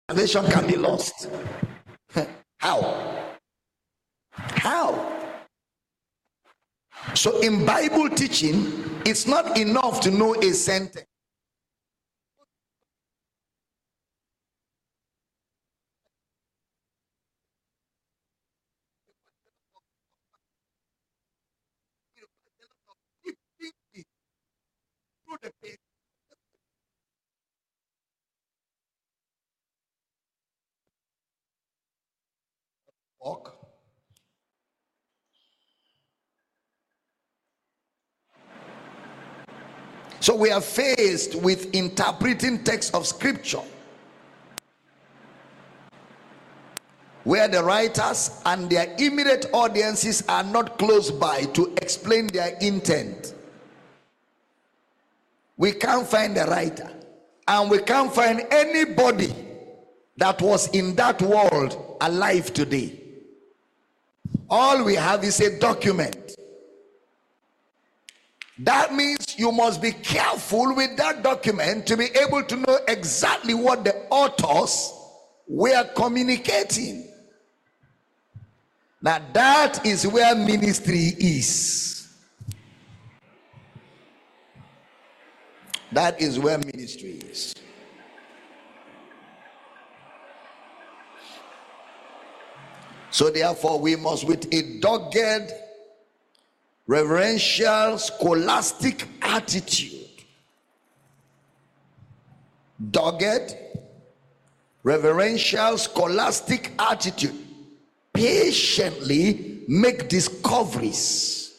salvation can be lost. How? So in Bible teaching, it's not enough to know a sentence. Walk. So we are faced with interpreting text of scripture where the writers and their immediate audiences are not close by to explain their intent. We can't find the writer, and we can't find anybody that was in that world alive today. All we have is a document. That means you must be careful with that document to be able to know exactly what the authors were communicating. Now that is where ministry is. That is where ministry is. So therefore we must, with a dogged, reverential, scholastic attitude, dogged, reverential, scholastic attitude, patiently make discoveries.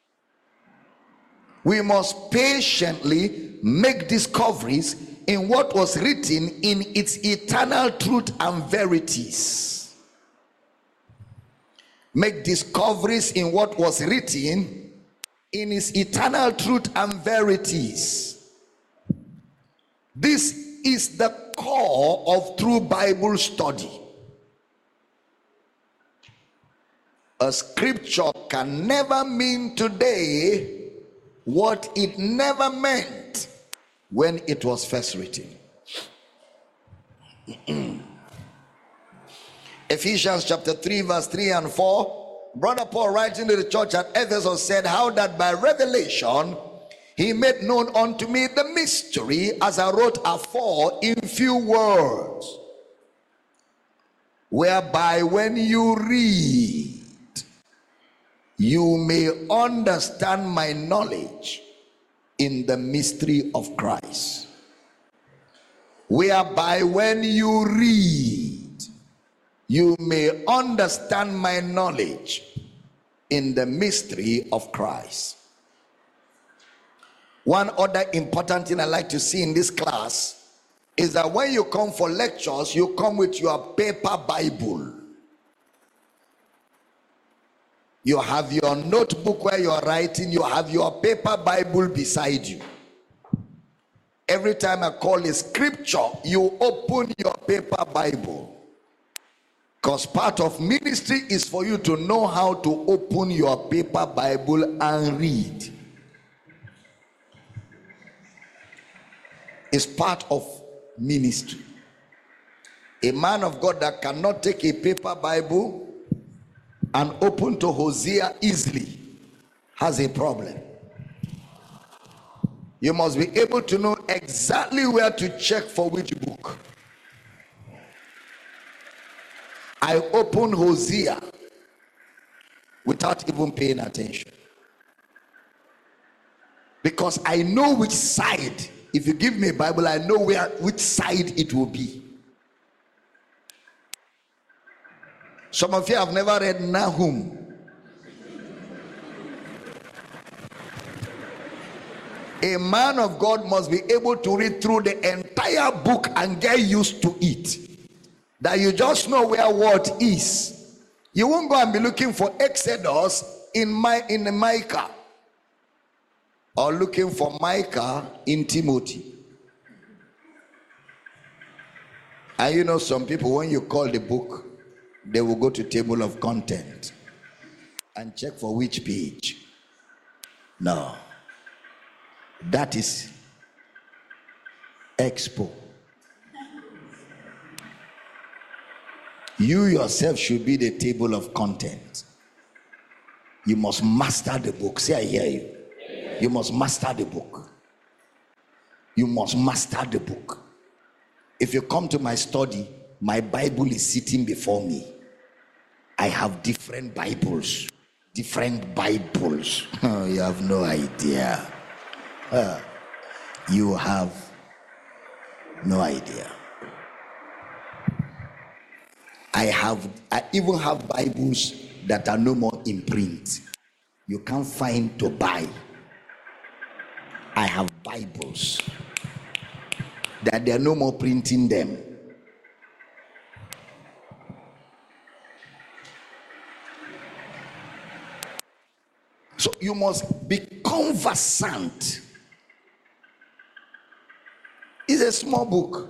We must patiently make discoveries in what was written in its eternal truth and verities. Make discoveries in what was written in its eternal truth and verities. This is the core of true Bible study. A scripture can never mean today what it never meant when it was first written. Ephesians chapter 3 verse 3 and 4, Brother Paul, writing to the church at Ephesus, said, how that by revelation he made known unto me the mystery, as I wrote afore in few words, whereby when you read, you may understand my knowledge in the mystery of Christ. Whereby when you read, you may understand my knowledge in the mystery of Christ. One other important thing I like to see in this class is that when you come for lectures, you come with your paper Bible. You have your notebook where you're writing, you have your paper Bible beside you. Every time I call a scripture, you open your paper Bible. Because part of ministry is for you to know how to open your paper Bible and read. It's part of ministry. A man of God that cannot take a paper Bible and open to Hosea easily has a problem. You must be able to know exactly where to check for which book. I opened Hosea without even paying attention, because I know which side. If you give me a Bible, I know which side it will be. Some of you have never read Nahum. A man of God must be able to read through the entire book and get used to it. That you just know where what is. You won't go and be looking for Exodus in Micah, or looking for Micah in Timothy. And you know, some people, when you call the book, they will go to table of content and check for which page. No, that is Expo. You yourself should be the table of content. You must master the book. Say, I hear you. You must master the book. You must master the book. If you come to my study, my Bible is sitting before me. I have different Bibles. Different Bibles. Oh, you have no idea. You have no idea. I even have Bibles that are no more in print. You can't find to buy. I have Bibles that they are no more printing them. So you must be conversant. It's a small book.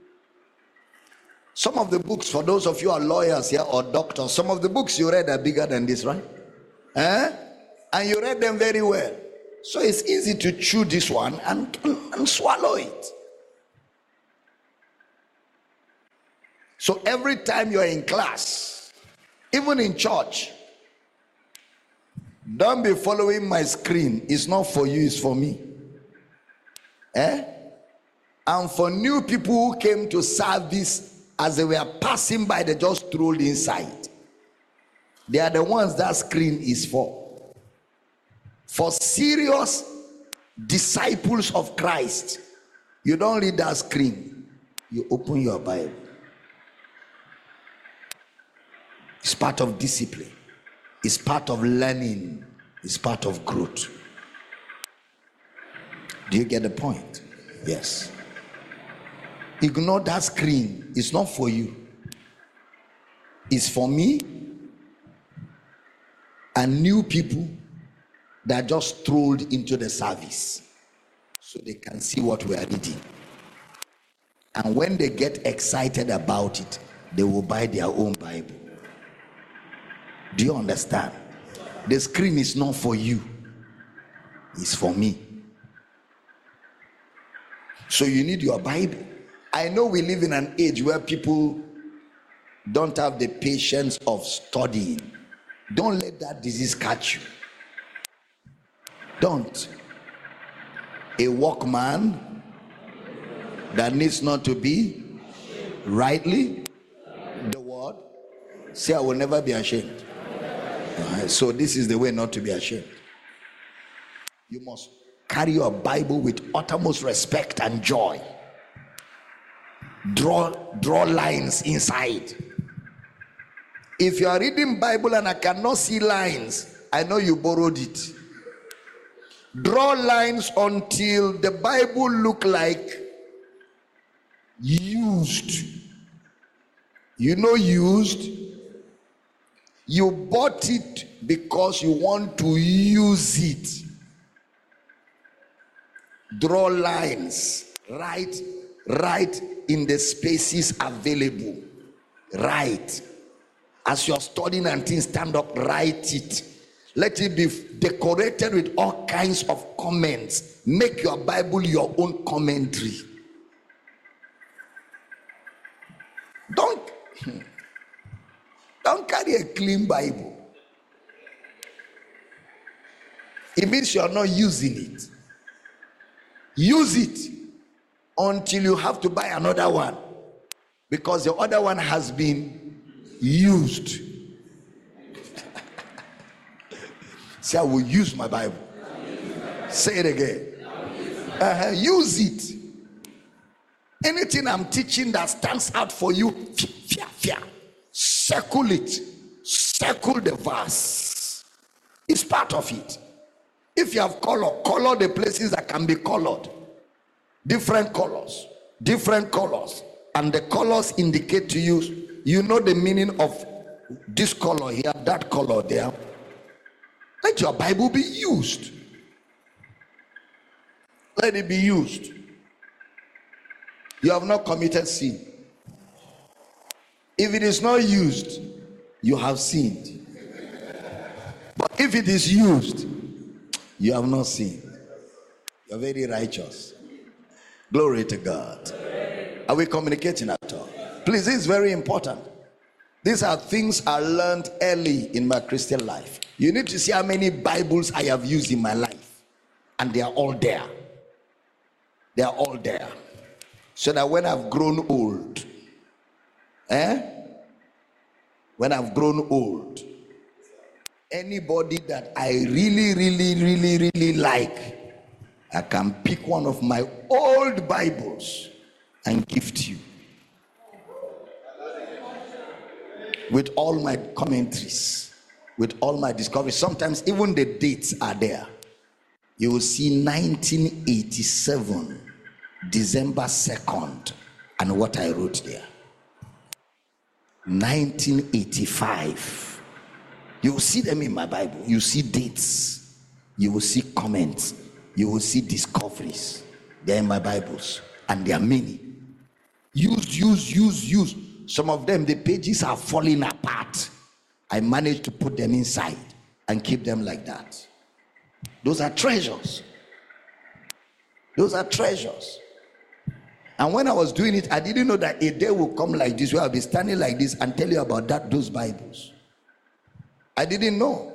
Some of the books, for those of you who are lawyers here or doctors, some of the books you read are bigger than this, right? And you read them very well. So it's easy to chew this one and swallow it. So every time you are in class, even in church, don't be following my screen. It's not for you, it's for me. And for new people who came to service, as they were passing by, they just strolled inside. They are the ones that screen is for. For serious disciples of Christ, you don't read that screen. You open your Bible. It's part of discipline. It's part of learning. It's part of growth. Do you get the point? Yes. Ignore that screen. It's not for you. It's for me and new people that just strolled into the service so they can see what we are reading. And when they get excited about it, they will buy their own Bible. Do you understand? The screen is not for you. It's for me. So you need your Bible. I know we live in an age where people don't have the patience of studying. Don't let that disease catch you. Don't. A workman that needs not to be rightly the word. Say, I will never be ashamed. So this is the way not to be ashamed. You must carry your Bible with uttermost respect and joy. Draw lines inside. If you are reading Bible and I cannot see lines, I know you borrowed it. Draw lines until the Bible look like used. You know used? You bought it because you want to use it. Draw lines. Write in the spaces available. Write. As you're studying and things, stand up, write it. Let it be decorated with all kinds of comments. Make your Bible your own commentary. Don't carry a clean Bible. It means you're not using it. Use it until you have to buy another one, because the other one has been used. Say, I will use my Bible. Say it again. Use it. Anything I'm teaching that stands out for you, circle it. Circle the verse. It's part of it. If you have color the places that can be colored. Different colors. And the colors indicate to you, you know the meaning of this color here, that color there. Let your Bible be used. Let it be used. You have not committed sin. If it is not used, you have sinned. But if it is used, you have not sinned. You're very righteous. Glory to God. Are we communicating at all? Please, this is very important. These are things I learned early in my Christian life. You need to see how many Bibles I have used in my life, and they are all there. They are all there. So that when I've grown old, when I've grown old, anybody that I really like, I can pick one of my old Bibles and gift you with all my commentaries, with all my discoveries. Sometimes even the dates are there. You will see 1987 December 2nd and what I wrote there. 1985. You will see them in my Bible. You see dates, you will see comments, you will see discoveries. They're in my Bibles, and there are many. Use. Some of them, the pages are falling apart. I managed to put them inside and keep them like that. Those are treasures. Those are treasures. And when I was doing it, I didn't know that a day will come like this where I'll be standing like this and tell you about those Bibles. I didn't know.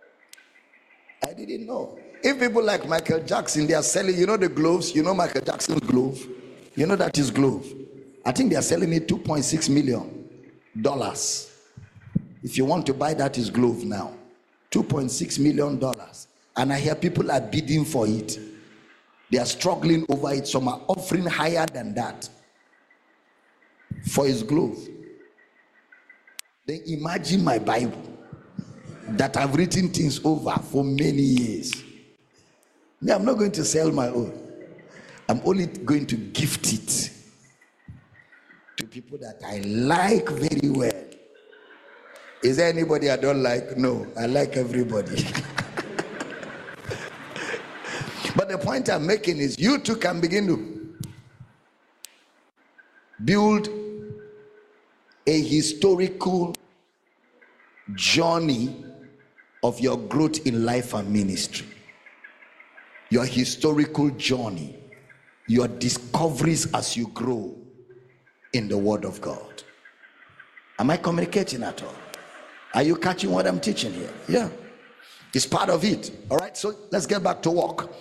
If people like Michael Jackson, they are selling, the gloves, Michael Jackson's glove, that is glove. I think they are selling it $2.6 million. If you want to buy that is glove now, $2.6 million. And I hear people are bidding for it. They are struggling over it. Some are offering higher than that for his glove. Then imagine my Bible that I've written things over for many years. Me, I'm not going to sell my own. I'm only going to gift it to people that I like very well. Is there anybody I don't like? No, I like everybody. But the point I'm making is you too can begin to build a historical journey of your growth in life and ministry. Your historical journey, your discoveries as you grow in the Word of God. Am I communicating at all? Are you catching what I'm teaching here? Yeah. It's part of it. All right, so let's get back to work.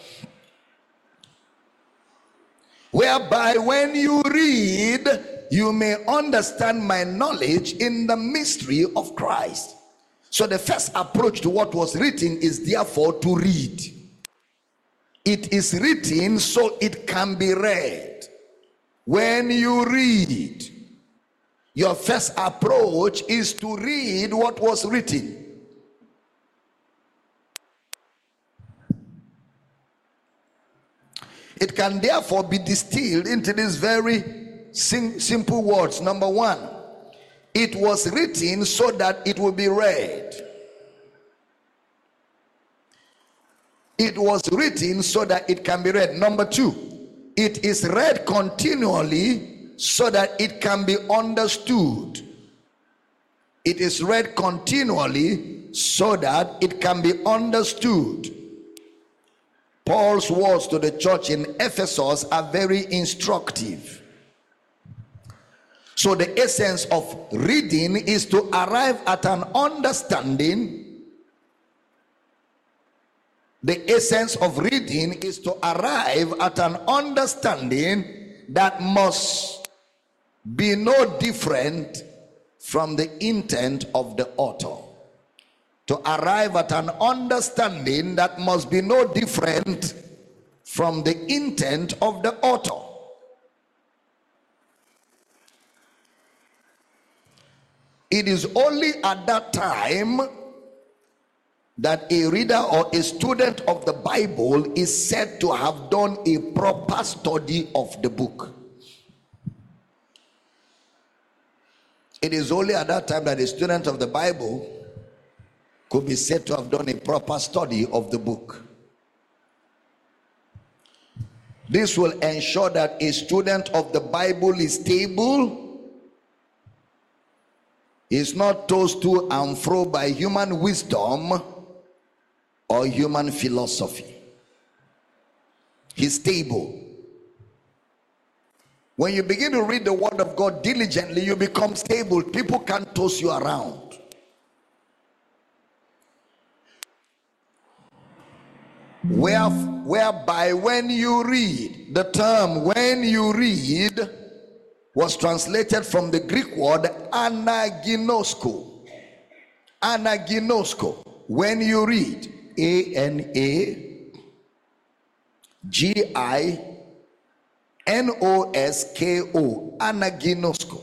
Whereby when you read, you may understand my knowledge in the mystery of Christ. So the first approach to what was written is therefore to read. It is written so it can be read. When you read, your first approach is to read what was written. It can therefore be distilled into these very simple words. Number one, it was written so that it will be read. It was written so that it can be read. Number two, it is read continually so that it can be understood. It is read continually so that it can be understood. Paul's words to the church in Ephesus are very instructive. So the essence of reading is to arrive at an understanding. The essence of reading is to arrive at an understanding that must be no different from the intent of the author. To arrive at an understanding that must be no different from the intent of the author. It is only at that time that a reader or a student of the Bible is said to have done a proper study of the book. It is only at that time that a student of the Bible could be said to have done a proper study of the book. This will ensure that a student of the Bible is stable, is not tossed to and fro by human wisdom or human philosophy. He's stable. When you begin to read the word of God diligently, you become stable. People can't toss you around. Whereby when you read, the term when you read was translated from the Greek word anaginosko. Anaginosko. When you read, Anaginosko, anaginosko.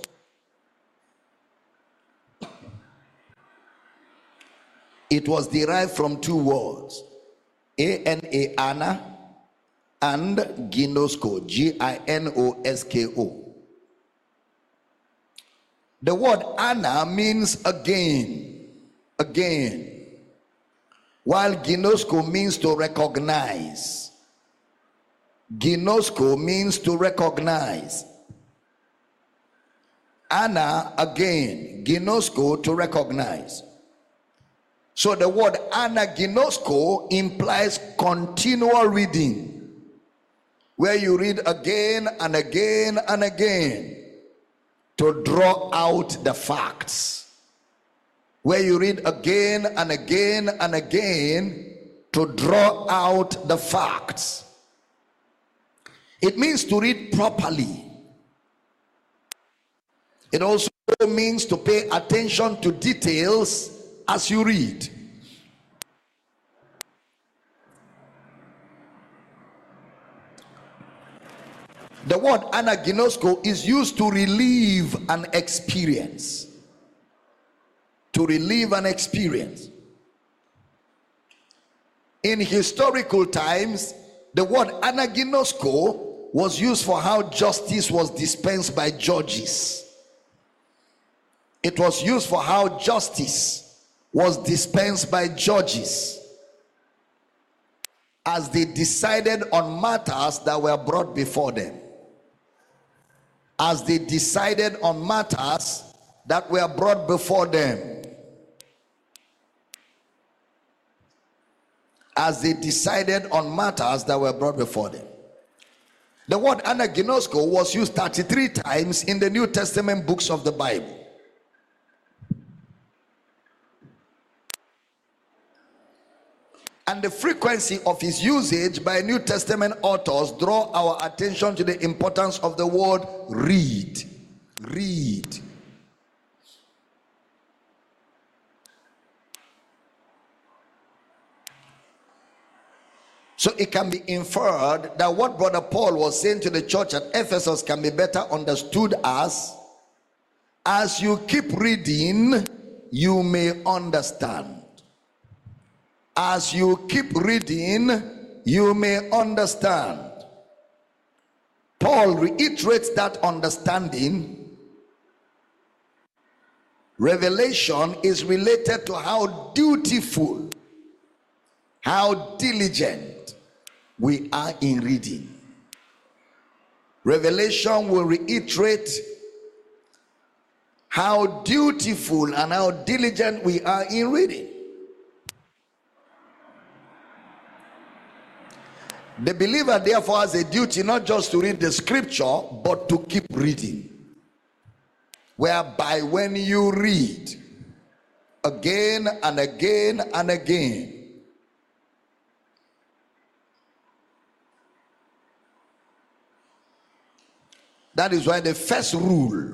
It was derived from two words, Ana, and ginosko, Ginosko. The word Ana means again, while ginosko means to recognize. Ginosko means to recognize. Ana again, ginosko to recognize. So the word anaginosko implies continual reading, where you read again and again and again to draw out the facts. Where you read again and again and again to draw out the facts. It means to read properly. It also means to pay attention to details as you read. The word anaginosko is used to relieve an experience. To relieve an experience. In historical times, the word anaginosko was used for how justice was dispensed by judges. It was used for how justice was dispensed by judges as they decided on matters that were brought before them. As they decided on matters that were brought before them. As they decided on matters that were brought before them. The word anaginosko was used 33 times in the New Testament books of the Bible. And the frequency of its usage by New Testament authors draw our attention to the importance of the word read. Read. So it can be inferred that what Brother Paul was saying to the church at Ephesus can be better understood as you keep reading, you may understand. As you keep reading, you may understand. Paul reiterates that understanding. Revelation is related to how dutiful, how diligent we are in reading. Revelation will reiterate how dutiful and how diligent we are in reading. The believer therefore has a duty not just to read the scripture, but to keep reading. Whereby when you read again and again and again, that is why the first rule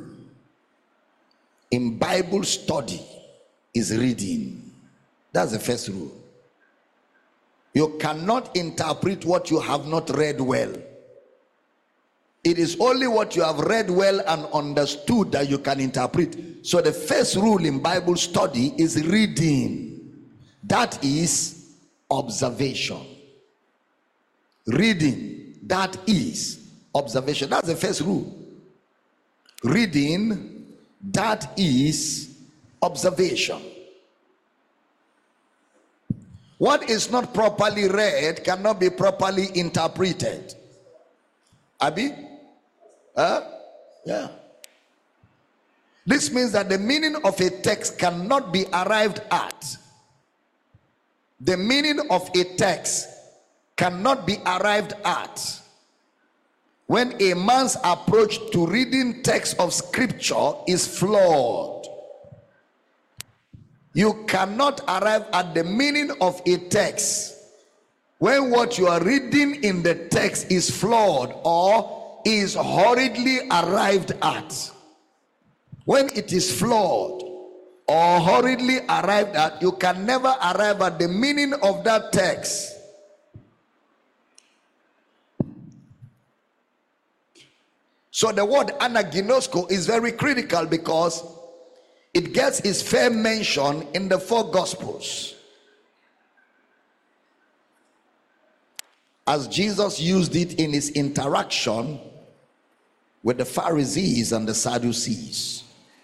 in Bible study is reading. That's the first rule. You cannot interpret what you have not read well. It is only what you have read well and understood that you can interpret. So the first rule in Bible study is reading. That is observation. Reading. That is observation. That's the first rule. Reading. That is observation. What is not properly read cannot be properly interpreted. Abi? Yeah. This means that the meaning of a text cannot be arrived at. The meaning of a text cannot be arrived at when a man's approach to reading text of scripture is flawed. You cannot arrive at the meaning of a text when what you are reading in the text is flawed or is hurriedly arrived at. When it is flawed or hurriedly arrived at, you can never arrive at the meaning of that text. So the word anaginosko is very critical because it gets its fair mention in the four gospels, as Jesus used it in his interaction with the Pharisees and the Sadducees.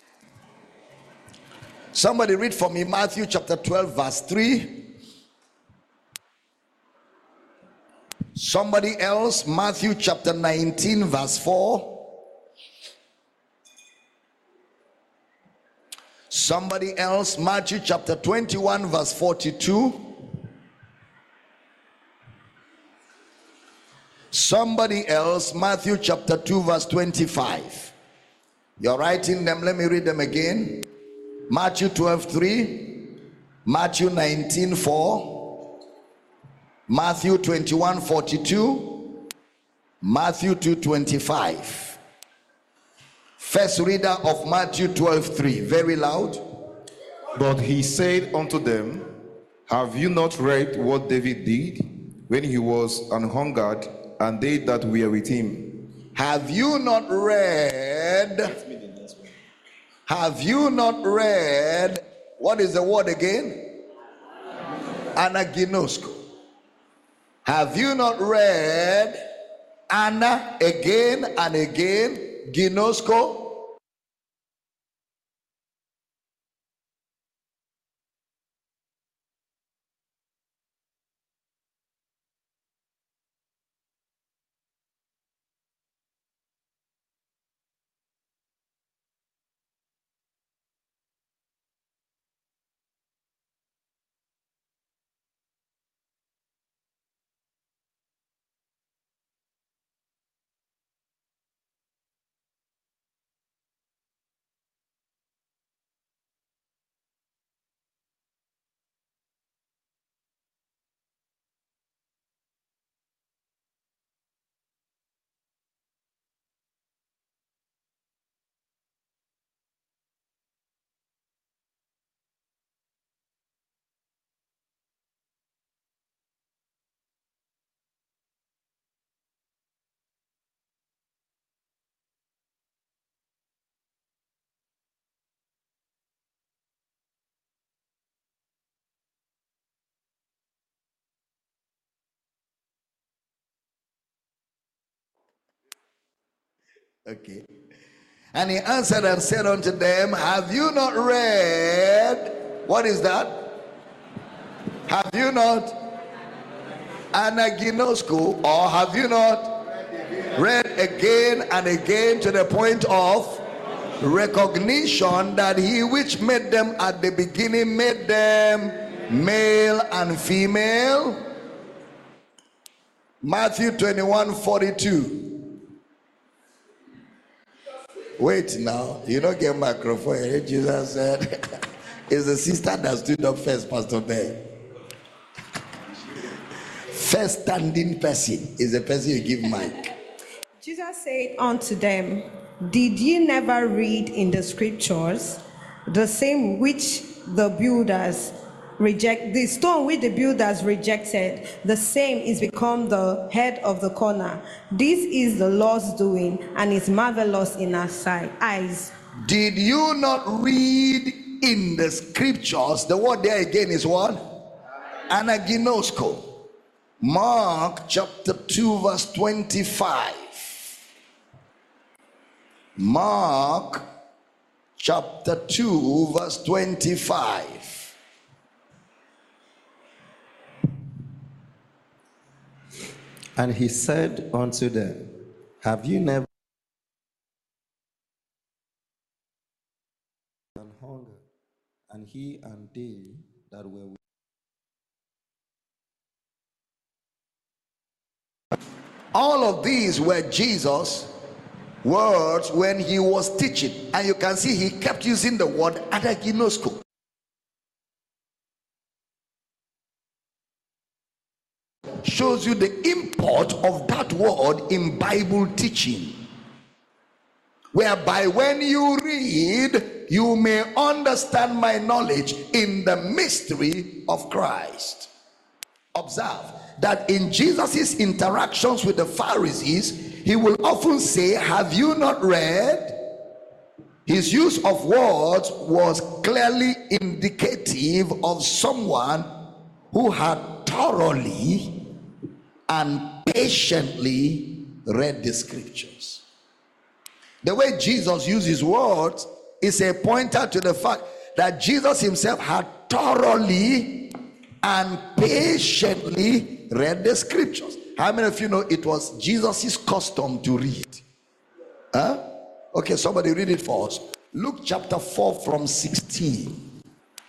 Somebody read for me Matthew chapter 12 verse 3. Somebody else, Matthew chapter 19 verse 4. Somebody else, Matthew chapter 21 verse 42. Somebody else, Matthew chapter 2 verse 25. You're writing them, let me read them again. Matthew 12:3, Matthew 19:4, Matthew 21:42, Matthew 2:25. First reader of Matthew 12:3, very loud. But he said unto them, have you not read what David did when he was an hungered, and they that were with him? Have you not read? Have you not read? What is the word again? Anaginosko. Have you not read Anna again and again? Ginosko. Okay. And he answered and said unto them, have you not read? What is that? Have you not anaginosko, or have you not read again and again, to the point of recognition that he which made them at the beginning made them male and female? Matthew 21:42. Wait now, you don't get microphone. Jesus said, it's the sister that stood up first, Pastor Ben. First standing person is the person you give mic. Jesus said unto them, did ye never read in the scriptures, the same which the builders reject, the stone which the builders rejected, the same is become the head of the corner. This is the Lord's doing, and is marvelous in our eyes. Did you not read in the scriptures? The word there again is what? Anaginosko. Mark chapter 2 verse 25. Mark chapter 2 verse 25. And he said unto them, have you never and hunger, and he and they that were with All of these were Jesus' words when he was teaching. And you can see he kept using the word adaginosko. Shows you the import of that word in Bible teaching, whereby when you read, you may understand my knowledge in the mystery of Christ. Observe that in Jesus's interactions with the Pharisees, he will often say, have you not read? His use of words was clearly indicative of someone who had thoroughly and patiently read the scriptures. The way Jesus uses words is a pointer to the fact that Jesus himself had thoroughly and patiently read the scriptures. How many of you know it was Jesus' custom to read? Okay, somebody read it for us. Luke chapter 4 from 16.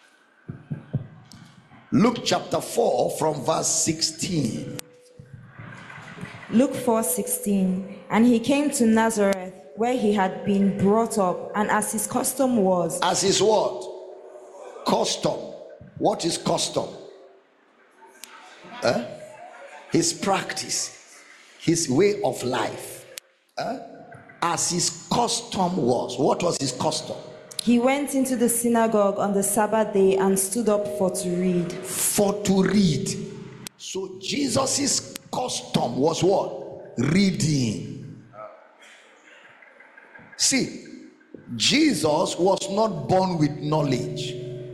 Luke chapter 4 from verse 16. Luke 4:16. And he came to Nazareth, where he had been brought up, and as his custom was. As his what? Custom. What is custom? His practice, his way of life. As his custom was. What was his custom? He went into the synagogue on the Sabbath day and stood up for to read. For to read. So Jesus's custom was what? Reading. See, Jesus was not born with knowledge.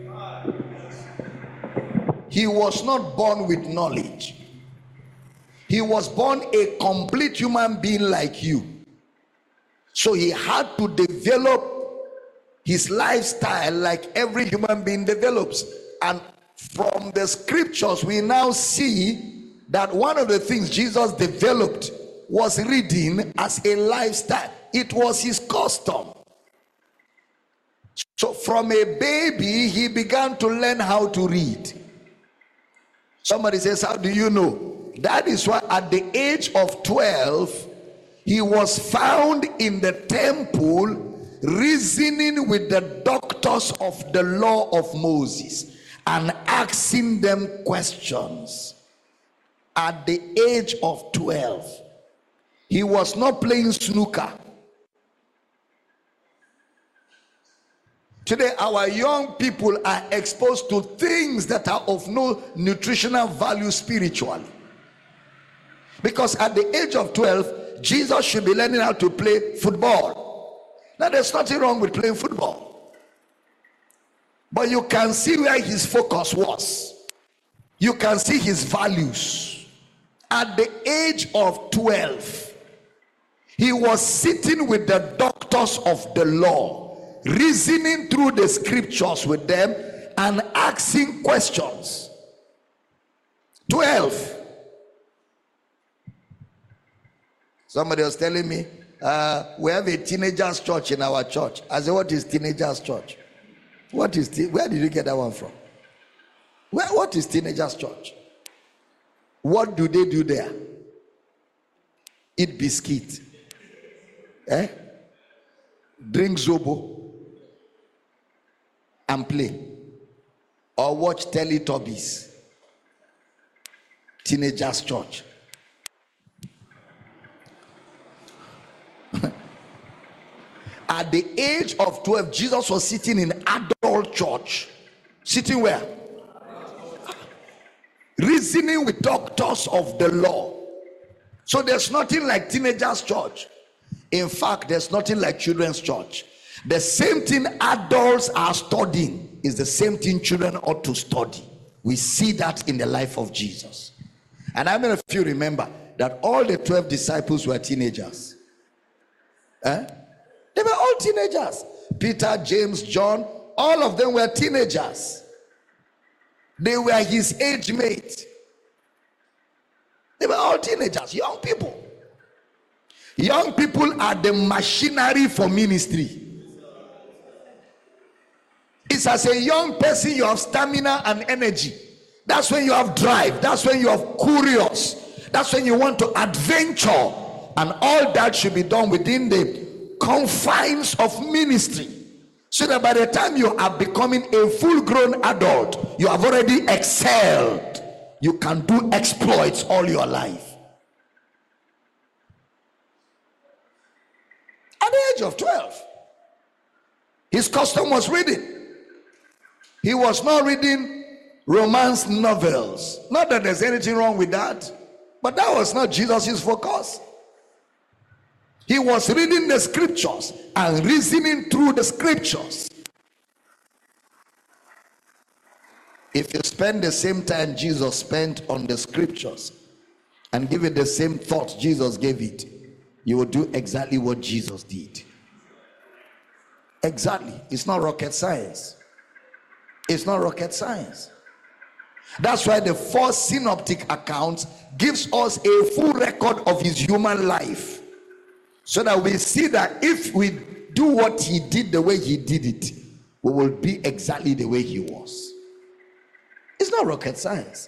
He was not born with knowledge. He was born a complete human being like you. So he had to develop his lifestyle like every human being develops. And from the scriptures, we now see that one of the things Jesus developed was reading as a lifestyle. It was his custom. So from a baby, he began to learn how to read. Somebody says, how do you know? That is why at the age of 12, he was found in the temple reasoning with the doctors of the law of Moses and asking them questions. At the age of 12, he was not playing snooker. Today, our young people are exposed to things that are of no nutritional value spiritually. Because at the age of 12, Jesus should be learning how to play football. Now, there's nothing wrong with playing football. But you can see where his focus was. You can see his values. At the age of 12, he was sitting with the doctors of the law, reasoning through the scriptures with them and asking questions. 12. Somebody was telling me, we have a teenagers church in our church. I said, what is teenagers church? Where did you get that one from? What is teenagers church? What do they do there? Eat biscuit. Drink zobo and play. Or watch Teletubbies. Teenagers church. At the age of 12, Jesus was sitting in adult church. Sitting where? Reasoning with doctors of the law. So there's nothing like teenagers church. In fact, there's nothing like children's church. The same thing adults are studying is the same thing children ought to study. We see that in the life of Jesus. And I mean, if you remember that all the 12 disciples were teenagers. They were all teenagers. Peter, James, John, all of them were teenagers. They were his age mate. They were all teenagers, young people. Young people are the machinery for ministry. It's as a young person you have stamina and energy. That's when you have drive. That's when you are curious. That's when you want to adventure, and all that should be done within the confines of ministry, so that by the time you are becoming a full-grown adult, you have already excelled. You can do exploits all your life. At the age of 12, his custom was reading. He was not reading romance novels. Not that there's anything wrong with that, but that was not Jesus' focus. He was reading the scriptures and reasoning through the scriptures. If you spend the same time Jesus spent on the scriptures and give it the same thought Jesus gave it, you will do exactly what Jesus did. Exactly. It's not rocket science. It's not rocket science. That's why the four synoptic accounts gives us a full record of his human life, so that we see that if we do what he did the way he did it, we will be exactly the way he was. It's not rocket science.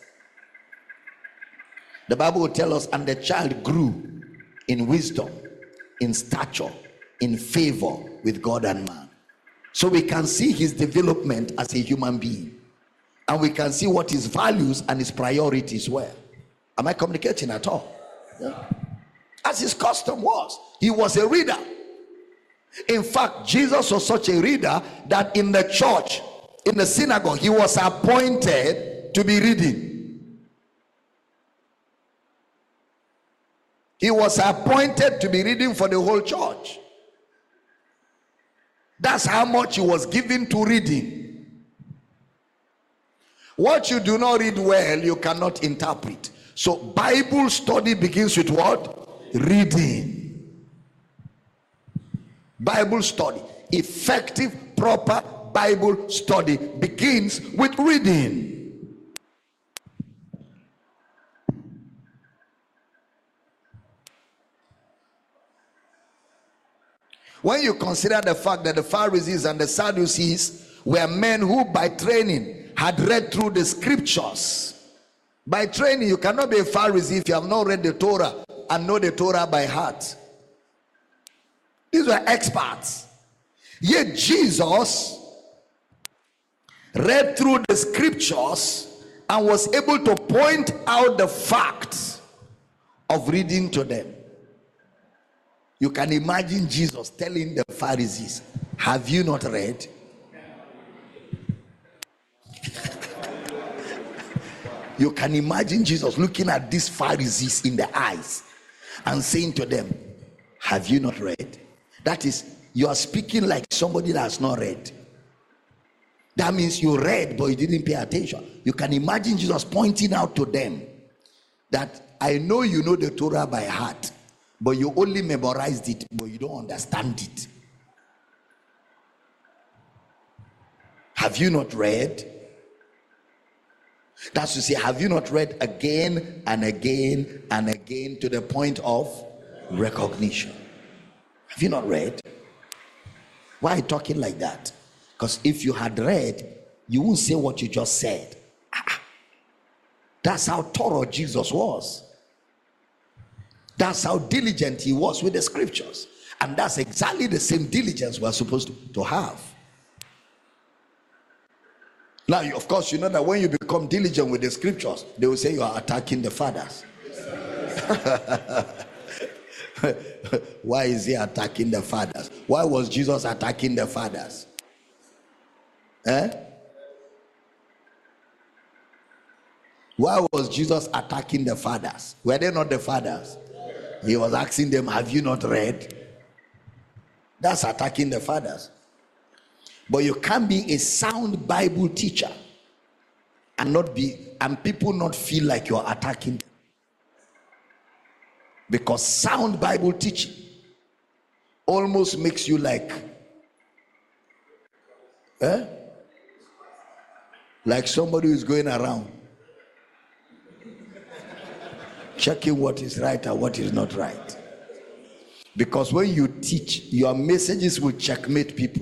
The Bible will tell us, and the child grew in wisdom, in stature, in favor with God and man. So we can see his development as a human being, and we can see what his values and his priorities were. Am I communicating at all? Yeah. As his custom was, he was a reader. In fact, Jesus was such a reader that in the church, in the synagogue, he was appointed to be reading. He was appointed to be reading for the whole church. That's how much he was given to reading. What you do not read well, you cannot interpret. So Bible study begins with what? Reading. Bible study, effective, proper Bible study begins with reading. When you consider the fact that the Pharisees and the Sadducees were men who by training had read through the scriptures. By training, you cannot be a Pharisee if you have not read the Torah and know the Torah by heart. These were experts. Yet Jesus read through the scriptures and was able to point out the facts of reading to them. You can imagine Jesus telling the Pharisees, have you not read? You can imagine Jesus looking at these Pharisees in the eyes and saying to them, have you not read? That is, you are speaking like somebody that has not read. That means you read, but you didn't pay attention. You can imagine Jesus pointing out to them that I know you know the Torah by heart, but you only memorized it, but you don't understand it. Have you not read? That's to say, have you not read again and again and again to the point of recognition? Have you not read? Why are you talking like that? Because if you had read, you won't say what you just said. That's how thorough Jesus was. That's how diligent he was with the scriptures. And that's exactly the same diligence we're supposed to have. Now, of course, you know that when you become diligent with the scriptures, they will say you are attacking the fathers. Why is he attacking the fathers? Why was Jesus attacking the fathers? Why was Jesus attacking the fathers? Were they not the fathers? He was asking them, have you not read? That's attacking the fathers. But you can't be a sound Bible teacher and people not feel like you're attacking them. Because sound Bible teaching almost makes you like somebody who's going around checking what is right and what is not right. Because when you teach, your messages will checkmate people.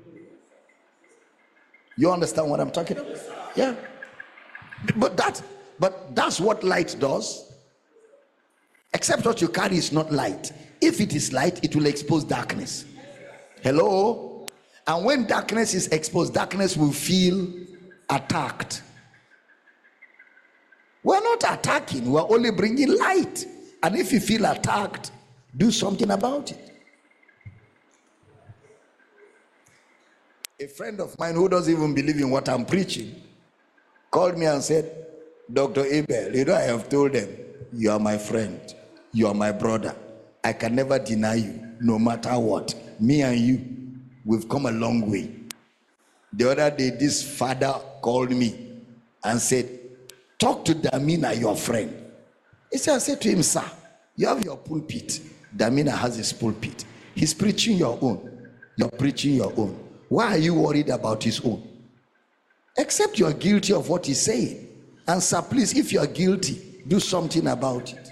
You understand what I'm talking about? Yeah. But that's what light does. Except what you carry is not light. If it is light, it will expose darkness. Hello? And when darkness is exposed, darkness will feel attacked. We're not attacking, we're only bringing light. And if you feel attacked, do something about it. A friend of mine who doesn't even believe in what I'm preaching called me and said, Dr. Abel, you know, I have told them, you are my friend, you are my brother. I can never deny you, no matter what. Me and you, we've come a long way. The other day, this father called me and said, talk to Damina, your friend. He said, I said to him, sir, you have your pulpit. Damina has his pulpit. He's preaching your own. You're preaching your own. Why are you worried about his own? Except you are guilty of what he's saying. And sir, please, if you are guilty, do something about it.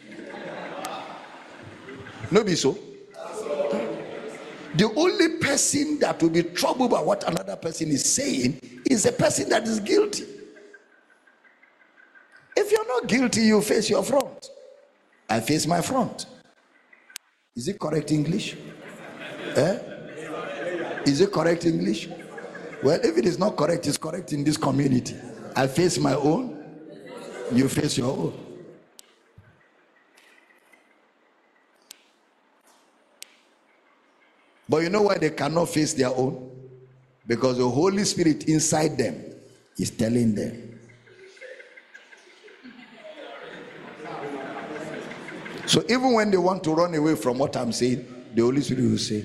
No be so? The only person that will be troubled by what another person is saying is the person that is guilty. If you're not guilty, you face your front. I face my front. Is it correct English? Is it correct English? Well, if it is not correct, it's correct in this community. I face my own, you face your own. But you know why they cannot face their own? Because the Holy Spirit inside them is telling them. So even when they want to run away from what I'm saying, the Holy Spirit will say.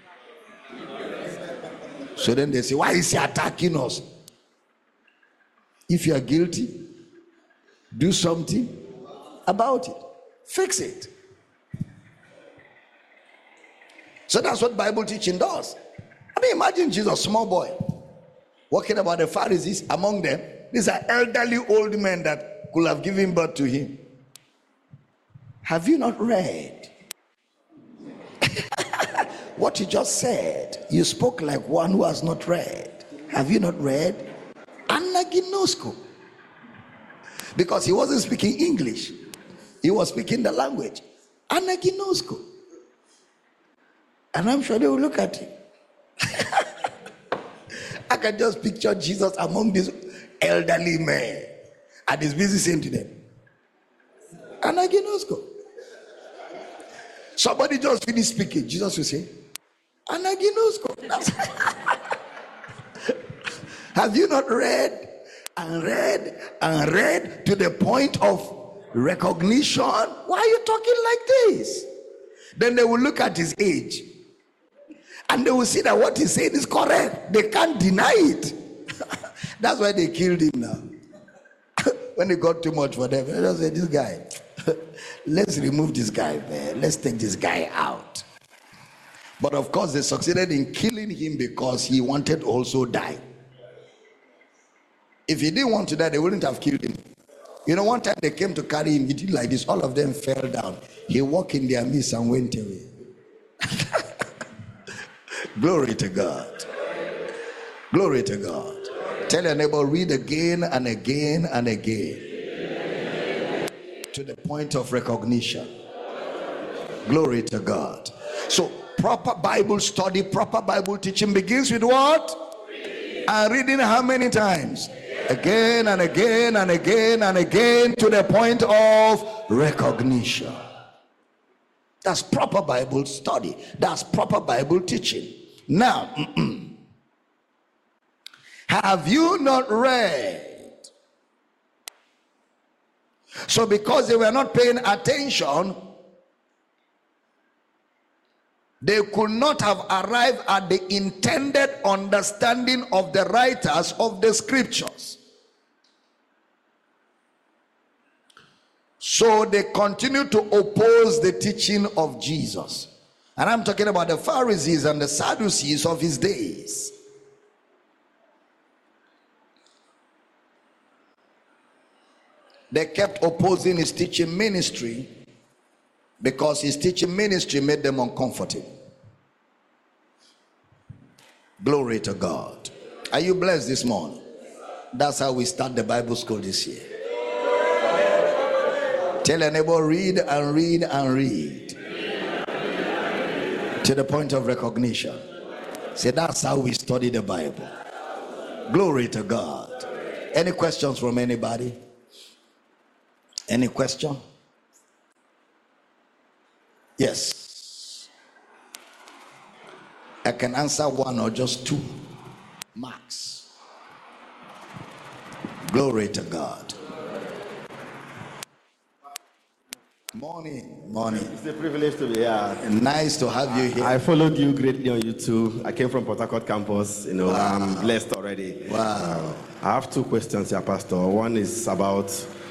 So then they say, why is he attacking us? If you are guilty, do something about it. Fix it. So that's what Bible teaching does. I mean, imagine Jesus, small boy, walking about the Pharisees. Among them, these are elderly old men that could have given birth to him. Have you not read what you just said? You spoke like one who has not read. Have you not read? Anaginosko. Because he wasn't speaking English, he was speaking the language. Anaginosko. And I'm sure they will look at him. I can just picture Jesus among these elderly men, and he's busy saying to them, Anaginosko. Somebody just finished speaking. Jesus will say, Anaginosko. Have you not read and read and read to the point of recognition? Why are you talking like this? Then they will look at his age and they will see that what he's saying is correct. They can't deny it. That's why they killed him now. When it got too much for them, they just said, this guy, let's remove this guy, man. Let's take this guy out. But of course, they succeeded in killing him because he wanted to also die. If he didn't want to die, they wouldn't have killed him. You know, one time they came to carry him, he did like this, all of them fell down. He walked in their midst and went away. Glory to God. Glory to God. Tell your neighbor, read again and again and again to the point of recognition. Glory to God. So proper Bible study, proper Bible teaching begins with what? And reading how many times? Again and again and again and again to the point of recognition. That's proper Bible study. That's proper Bible teaching. Now, have you not read? So because they were not paying attention, they could not have arrived at the intended understanding of the writers of the scriptures. So they continued to oppose the teaching of Jesus. And I'm talking about the Pharisees and the Sadducees of his days. They kept opposing his teaching ministry because his teaching ministry made them uncomfortable. Glory to God. Are you blessed this morning? That's how we start the Bible school this year. Tell your neighbor, read and read and read. To the point of recognition. Say, that's how we study the Bible. Glory to God. Any questions from anybody? Any question? Yes. I can answer one or just two. Max. Glory to God. Morning. It's a privilege to be here. Nice to have you here. I followed you greatly on YouTube. I came from Port Harcourt campus. Wow. I'm blessed already. Wow. I have two questions here, Pastor. One is about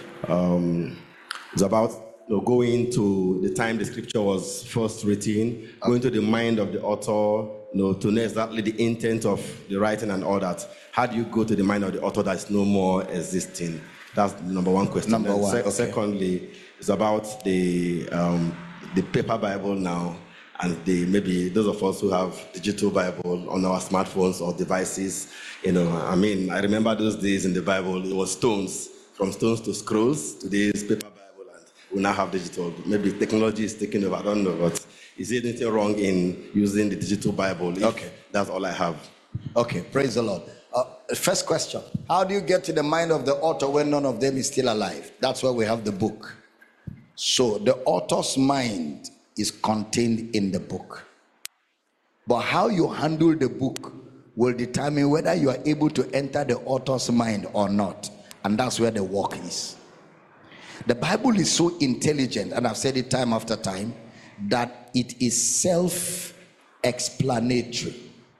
going to the time the scripture was first written, going to the mind of the author, to know exactly the intent of the writing and all that. How do you go to the mind of the author that's no more existing? That's the number one question. Number one. Okay. Secondly, it's about the paper Bible now, and maybe those of us who have digital Bible on our smartphones or devices. I remember those days in the Bible, it was stones, from stones to scrolls. Today's paper Bible, and we now have digital. Maybe technology is taking over, I don't know, but is there anything wrong in using the digital Bible? Okay. That's all I have. Okay, praise the Lord. First question, how do you get to the mind of the author when none of them is still alive? That's why we have the book. So the author's mind is contained in the book. But how you handle the book will determine whether you are able to enter the author's mind or not. And that's where the work is. The Bible is so intelligent, and I've said it time after time, that it is self-explanatory.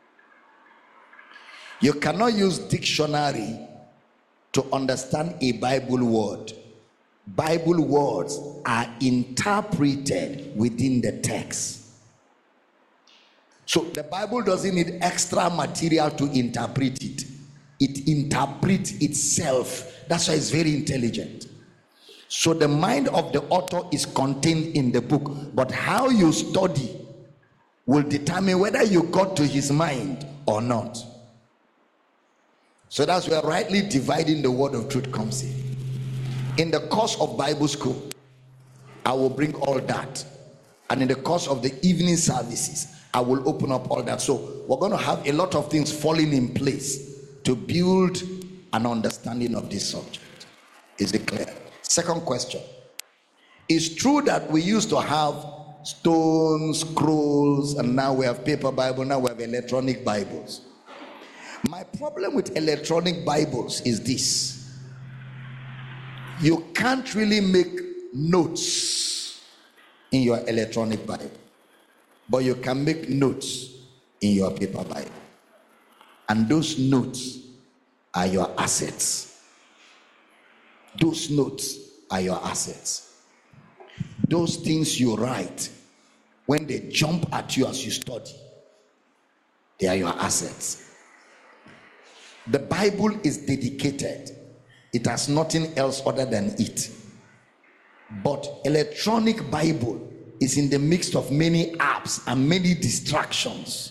You cannot use dictionary to understand a Bible word. Bible words are interpreted within the text. So the Bible doesn't need extra material to interpret it. It interprets itself. That's why it's very intelligent. So the mind of the author is contained in the book, but how you study will determine whether you got to his mind or not. So that's where rightly dividing the word of truth comes in. In the course of Bible school, I will bring all that. And in the course of the evening services, I will open up all that. So we're going to have a lot of things falling in place to build an understanding of this subject. Is it clear? Second question. It's true that we used to have stones, scrolls, and now we have paper Bible, now we have electronic Bibles. My problem with electronic Bibles is this. You can't really make notes in your electronic Bible, but you can make notes in your paper Bible. And those notes are your assets. Those notes are your assets. Those things you write, when they jump at you as you study, they are your assets. The Bible is dedicated. It has nothing else other than it. But electronic Bible is in the midst of many apps and many distractions.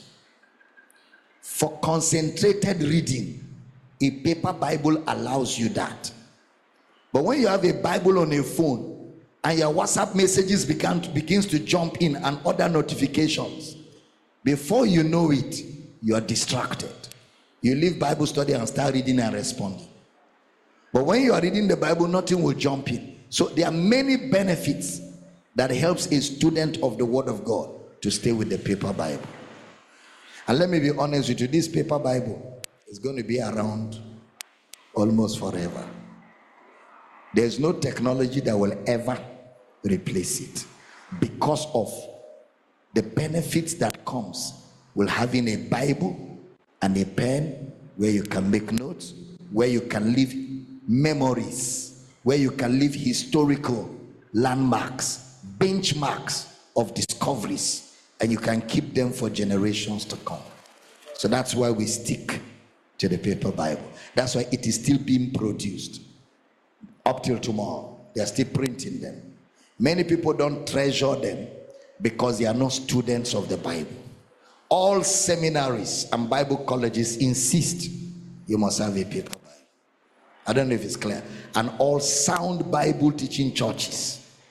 For concentrated reading, a paper Bible allows you that. But when you have a Bible on a phone and your WhatsApp messages begins to jump in and other notifications, before you know it, you are distracted. You leave Bible study and start reading and responding. But when you are reading the Bible, nothing will jump in. So there are many benefits that helps a student of the Word of God to stay with the paper Bible. And let me be honest with you, this paper Bible is going to be around almost forever. There's no technology that will ever replace it because of the benefits that comes with having a Bible and a pen where you can make notes, where you can leave memories, where you can leave historical landmarks, benchmarks of discoveries, and you can keep them for generations to come. So that's why we stick to the paper Bible. That's why it is still being produced. Up till tomorrow, they are still printing them. Many people don't treasure them because they are not students of the Bible. All seminaries and Bible colleges insist you must have a paper Bible. I don't know if it's clear. And all sound Bible teaching churches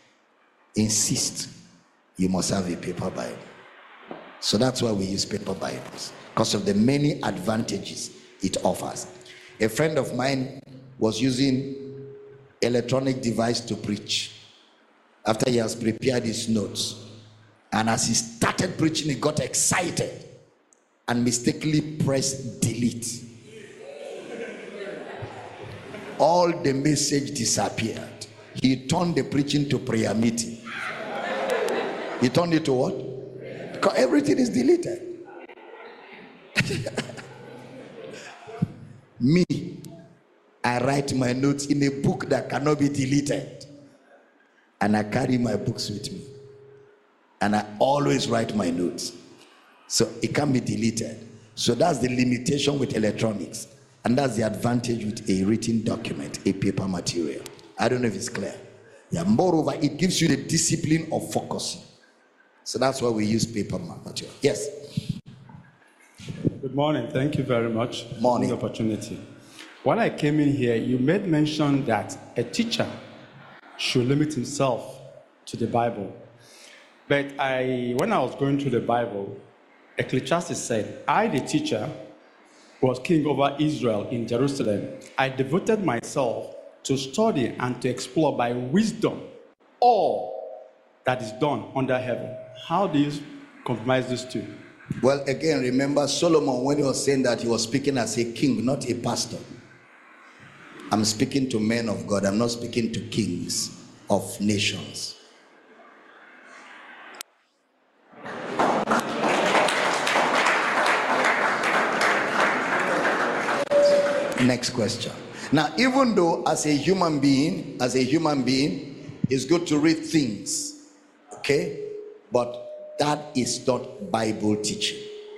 insist you must have a paper Bible. So that's why we use paper Bibles, because of the many advantages it offers. A friend of mine was using electronic device to preach after he has prepared his notes, and as he started preaching, he got excited and mistakenly pressed delete. All the message disappeared. He turned the preaching to prayer meeting. He turned it to what? Because everything is deleted. Me, I write my notes in a book that cannot be deleted, and I carry my books with me, and I always write my notes, so it can't be deleted. So that's the limitation with electronics, and that's the advantage with a written document, a paper material. I don't know if it's clear. Yeah. Moreover, it gives you the discipline of focusing. So that's why we use paper material. Yes. Good morning. Thank you very much Morning. for the opportunity. When I came in here, you made mention that a teacher should limit himself to the Bible. But when I was going through the Bible, Ecclesiastes said, I, the teacher, was king over Israel in Jerusalem. I devoted myself to study and to explore by wisdom all that is done under heaven. How do you compromise these two? Well, again, remember Solomon, when he was saying that, he was speaking as a king, not a pastor. I'm speaking to men of God. I'm not speaking to kings of nations. Next question. Now, even though as a human being, it's good to read things, okay? But that is not Bible teaching.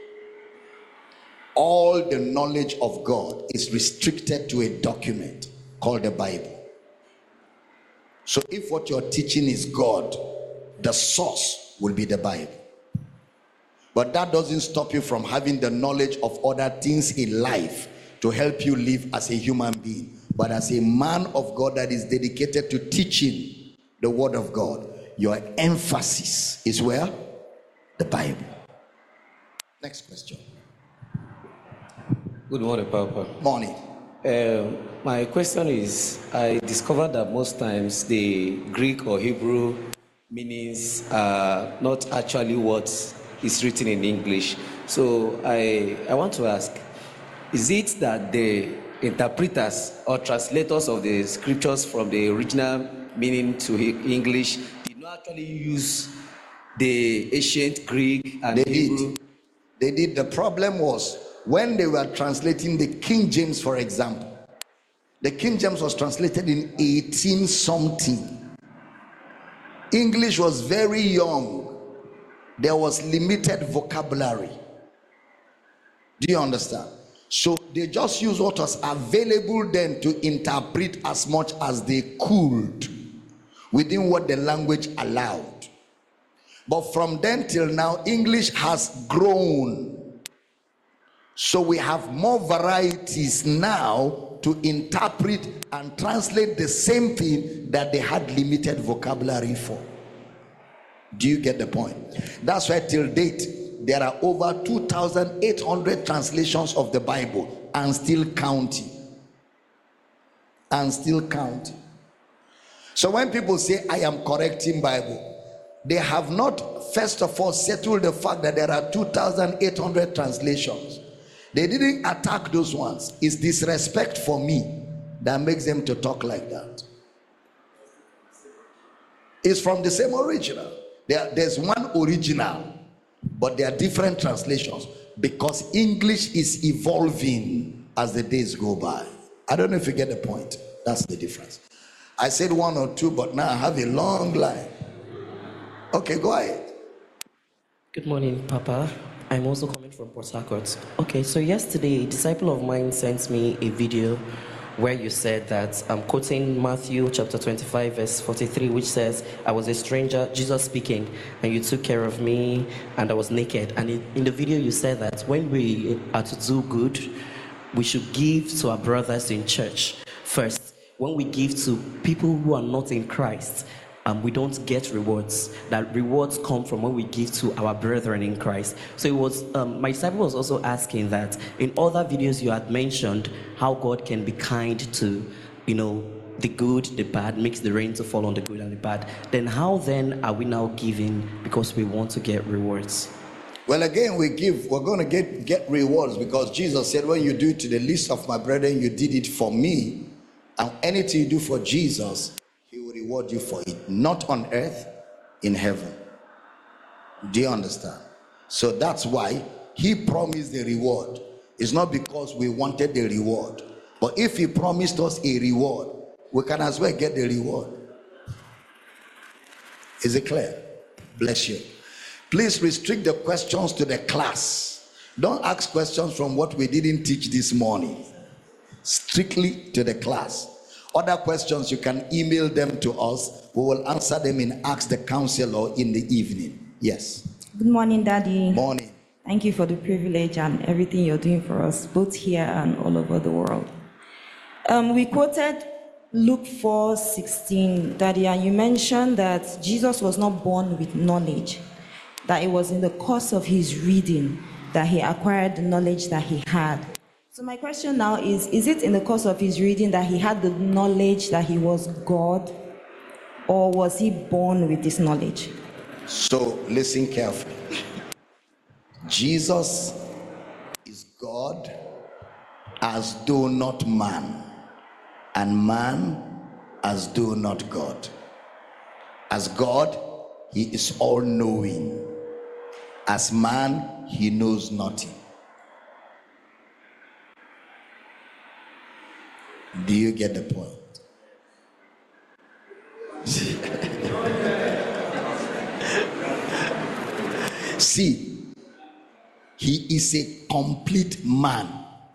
All the knowledge of God is restricted to a document called the Bible. So if what you're teaching is God, the source will be the Bible. But that doesn't stop you from having the knowledge of other things in life to help you live as a human being. But as a man of God that is dedicated to teaching the word of God, your emphasis is where? The Bible. Next question. Good morning, Papa. Morning. My question is, I discovered that most times the Greek or Hebrew meanings are not actually what is written in English. So I want to ask, is it that the interpreters or translators of the scriptures from the original meaning to English did not actually use the ancient Greek and Hebrew? They did. The problem was when they were translating the King James, for example. The King James was translated in 18 something. English was very young. There was limited vocabulary. Do you understand? So they just used what was available then to interpret as much as they could within what the language allowed. But from then till now, English has grown. So we have more varieties now to interpret and translate the same thing that they had limited vocabulary for. Do you get the point? That's why till date, there are over 2,800 translations of the Bible and still counting. And still counting. So when people say, I am correcting Bible, they have not, first of all, settled the fact that there are 2,800 translations. They didn't attack those ones. It's disrespect for me that makes them to talk like that. It's from the same original. There's one original, but there are different translations because English is evolving as the days go by. I don't know if you get the point. That's the difference. I said one or two, but now I have a long line. Okay, go ahead. Good morning, Papa. I'm also coming from Port Harcourt. Okay, so yesterday a disciple of mine sent me a video where you said that, I'm quoting Matthew chapter 25 verse 43, which says, I was a stranger, Jesus speaking, and you took care of me and I was naked. And in the video you said that when we are to do good, we should give to our brothers in church first. When we give to people who are not in Christ, we don't get rewards, that rewards come from when we give to our brethren in Christ. So it was, my disciple was also asking that in other videos you had mentioned how God can be kind to, the good, the bad, makes the rain to fall on the good and the bad. Then how then are we now giving because we want to get rewards? Well, again, we're going to get rewards because Jesus said, when you do it to the least of my brethren, you did it for me. And anything you do for Jesus, he will reward you for it. Not on earth, in heaven. Do you understand? So that's why he promised the reward. It's not because we wanted the reward. But if he promised us a reward, we can as well get the reward. Is it clear? Bless you. Please restrict the questions to the class. Don't ask questions from what we didn't teach this morning. Strictly to the class. Other questions, you can email them to us. We will answer them in Ask the Counselor in the evening. Yes. Good morning, Daddy. Morning. Thank you for the privilege and everything you're doing for us, both here and all over the world. We quoted Luke 4:16, Daddy, and you mentioned that Jesus was not born with knowledge, that it was in the course of his reading that he acquired the knowledge that he had. So my question now is it in the course of his reading that he had the knowledge that he was God, or was he born with this knowledge? So listen carefully. Jesus is God as though not man, and man as though not God. As God, he is all-knowing. As man, he knows nothing. Do you get the point? See, he is a complete man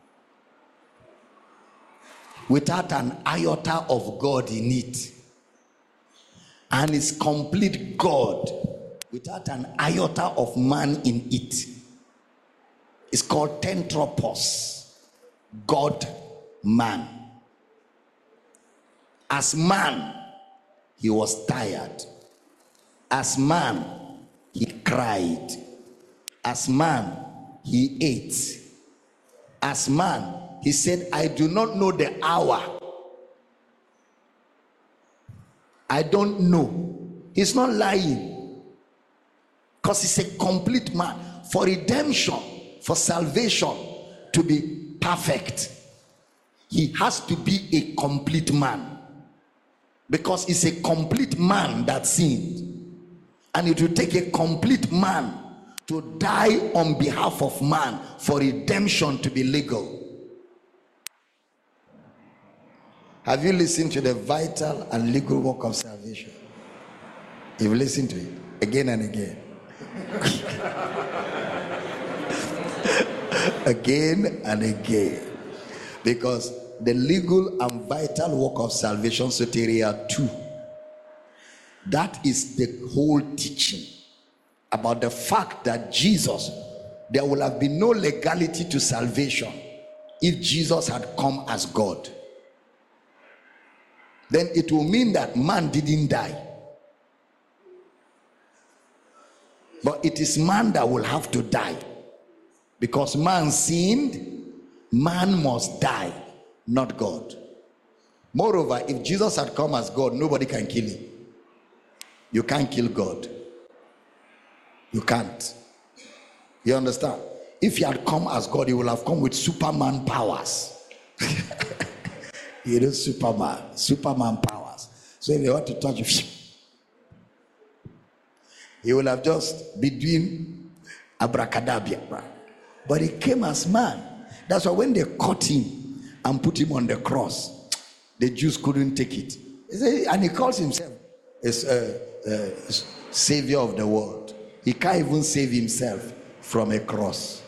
without an iota of God in it, and is complete God without an iota of man in it. It's called Tentropos, God man. As man, he was tired. As man, he cried. As man, he ate. As man, he said, I do not know the hour. I don't know. He's not lying, because he's a complete man. For redemption, for salvation to be perfect, he has to be a complete man, because he's a complete man that sinned. And it will take a complete man to die on behalf of man for redemption to be legal. Have you listened to the vital and legal work of salvation? You've listened to it again and again. Again and again. Because the legal and vital work of salvation, soteria 2, that is the whole teaching about the fact that Jesus, there will have been no legality to salvation if Jesus had come as God. Then it will mean that man didn't die, but it is man that will have to die, because man sinned. Man must die, not God. Moreover, if Jesus had come as God, nobody can kill him. You can't kill God. You can't. You understand? If he had come as God, he would have come with Superman powers. You know, Superman powers. So if they want to touch you, he will have just been doing abracadabra. But he came as man. That's why when they caught him and put him on the cross, the Jews couldn't take it. And he calls himself as Savior of the world. He can't even save himself from a cross.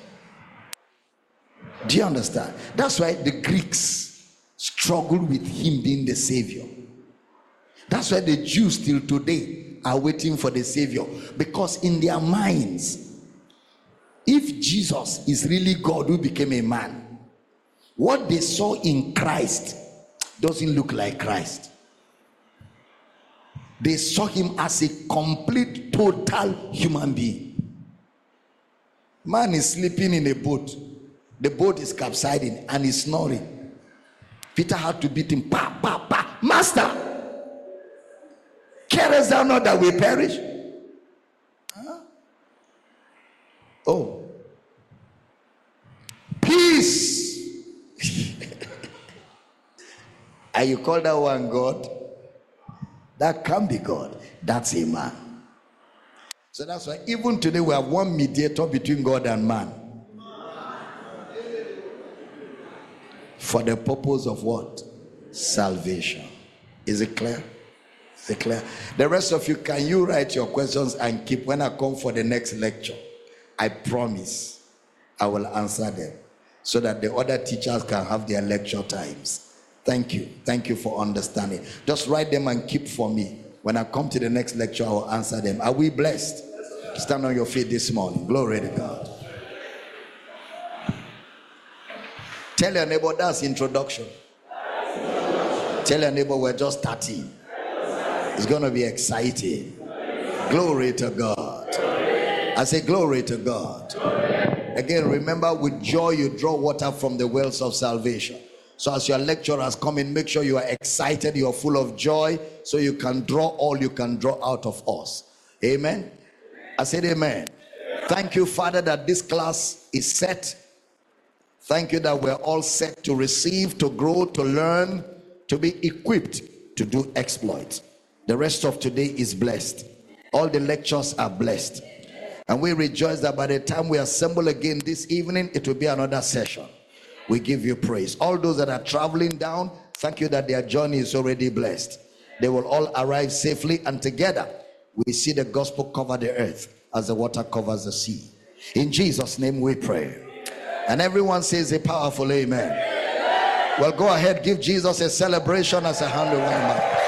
Do you understand? That's why the Greeks struggled with him being the Savior. That's why the Jews still today are waiting for the Savior, because in their minds, if Jesus is really God who became a man, what they saw in Christ doesn't look like Christ. They saw him as a complete, total human being. Man is sleeping in a boat. The boat is capsizing and he's snoring. Peter had to beat him. Pa, pa, pa. Master, carest thou not that we perish? Huh? Oh. Peace. And you call that one God? That can be God. That's a man. So that's why even today we have one mediator between God and man. For the purpose of what? Salvation. Is it clear? Is it clear? The rest of you, can you write your questions and keep? When I come for the next lecture, I promise I will answer them so that the other teachers can have their lecture times. Thank you. Thank you for understanding. Just write them and keep for me. When I come to the next lecture, I will answer them. Are we blessed? Stand on your feet this morning. Glory to God. Tell your neighbor that's introduction. Tell your neighbor we're just starting. It's going to be exciting. Glory to God. I say glory to God. Again, remember, with joy you draw water from the wells of salvation. So as your lecturers come in, make sure you are excited, you are full of joy, so you can draw all you can draw out of us. Amen. I said amen. Thank you, Father, that this class is set. Thank you that we're all set to receive, to grow, to learn, to be equipped to do exploits. The rest of today is blessed. All the lectures are blessed. And we rejoice that by the time we assemble again this evening, it will be another session. We give you praise. All those that are traveling down, thank you that their journey is already blessed. They will all arrive safely, and together we see the gospel cover the earth as the water covers the sea. In Jesus' name we pray. And everyone says a powerful amen. Well, go ahead, give Jesus a celebration as a hand of